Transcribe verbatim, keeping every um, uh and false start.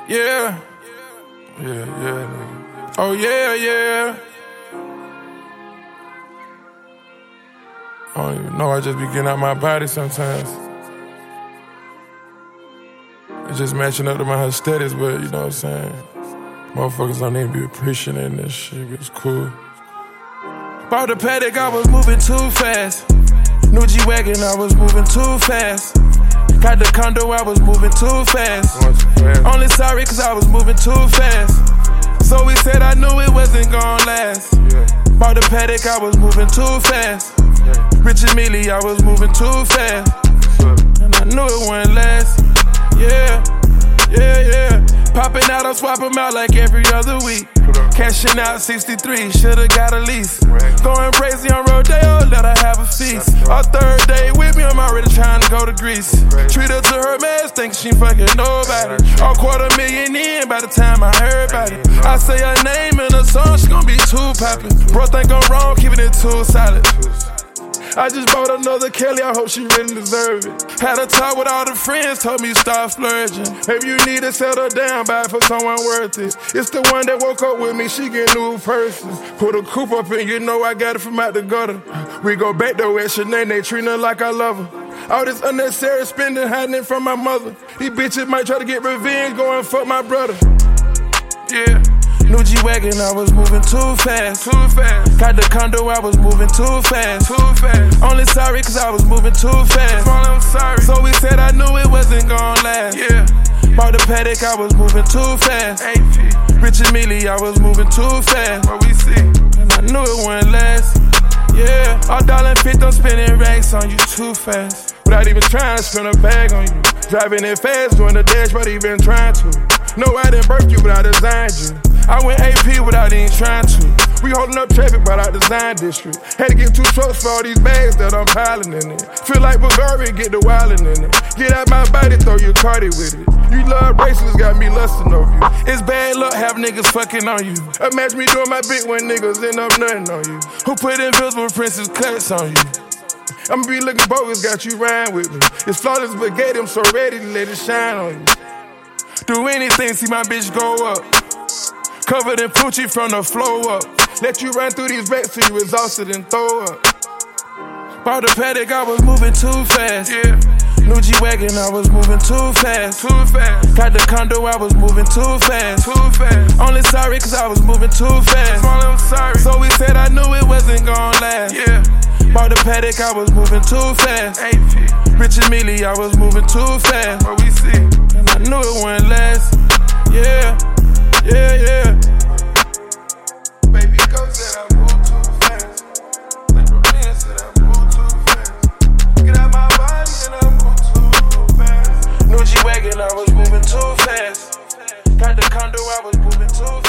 Yeah. Yeah, yeah, nigga. Oh, yeah, yeah. I don't even know, I just be getting out my body sometimes. It's just matching up to my aesthetics, but you know what I'm saying? Motherfuckers don't even be appreciating this shit, but it's cool. Bought the Patek, I was moving too fast. New G-Wagon, I was moving too fast. Got the condo, I was moving too fast. fast. Only sorry cause I was moving too fast. So we said I knew it wasn't gon' last. Yeah. Bought the Patek, I was moving too fast. Yeah. Rich and Millie, I was moving too fast. And I knew it wouldn't last. Yeah, yeah, yeah. Popping out, I'm swapping out like every other week. Cashing out sixty-three, should've got a lease. Going crazy on Rodeo, let her have a feast. Our third day with me, I'm already trying to go to Greece. Treat her to her mess, think she fucking nobody. A quarter million in by the time I heard about it. I say her name in a song, she gon' be too poppin'. Bro think I'm wrong, keeping it too solid. I just bought another Kelly, I hope she really deserve it. Had a talk with all the friends, told me stop splurging. If you need to settle down, buy it for someone worth it. It's the one that woke up with me, she get new purses. Put a coupe up in, you know I got it from out the gutter. We go back though at Sinead, they treat her like I love her. All this unnecessary spending, hiding it from my mother. These bitches might try to get revenge, go and fuck my brother. Yeah. New G-Wagon, I was moving too fast. Too fast. Got the condo, I was moving too fast. Too fast. Only sorry cause I was moving too fast. I'm sorry. So we said I knew it wasn't gon' last. Yeah. Bought the Patek, I was moving too fast. A P. Rich and Millie, I was moving too fast. What we see. And I knew it wouldn't last. Yeah. All dollar and fifty, I'm spending racks on you too fast. Without even trying to spend a bag on you. Driving it fast, doing the dash, but even trying to. No, I didn't birth you, but I designed you. I went A P without even trying to. We holding up traffic by our design district. Had to get two trucks for all these bags that I'm piling in it. Feel like Bulgaria, get the wildin' in it. Get out my body, throw your cardi with it. You love bracelets, got me lustin' over you. It's bad luck, have niggas fucking on you. Imagine me doing my bit when niggas end up nothing on you. Who put invisible princess cuts on you? I'ma be looking bogus, got you riding with me. It's flawless spaghetti, I'm so ready to let it shine on you. Do anything, see my bitch go up. Covered in Poochie from the flow up. Let you run through these racks till you exhausted and throw up. Bought the Patek, I was moving too fast. Yeah. New G-Wagon, I was moving too fast. Too fast. Got the condo, I was moving too fast. Too fast. Only sorry cause I was moving too fast. I'm sorry. So we said I knew it wasn't gon' last. Yeah. Bought the Patek, I was moving too fast. A P. Rich and Millie, I was moving too fast. What we see. And I knew it wouldn't last. Yeah. Yeah, yeah. Baby girl said I move too fast. Like said I move too fast. Get out my body and I move too fast. New G-Wagon, I was moving too fast. Got the condo, I was moving too fast.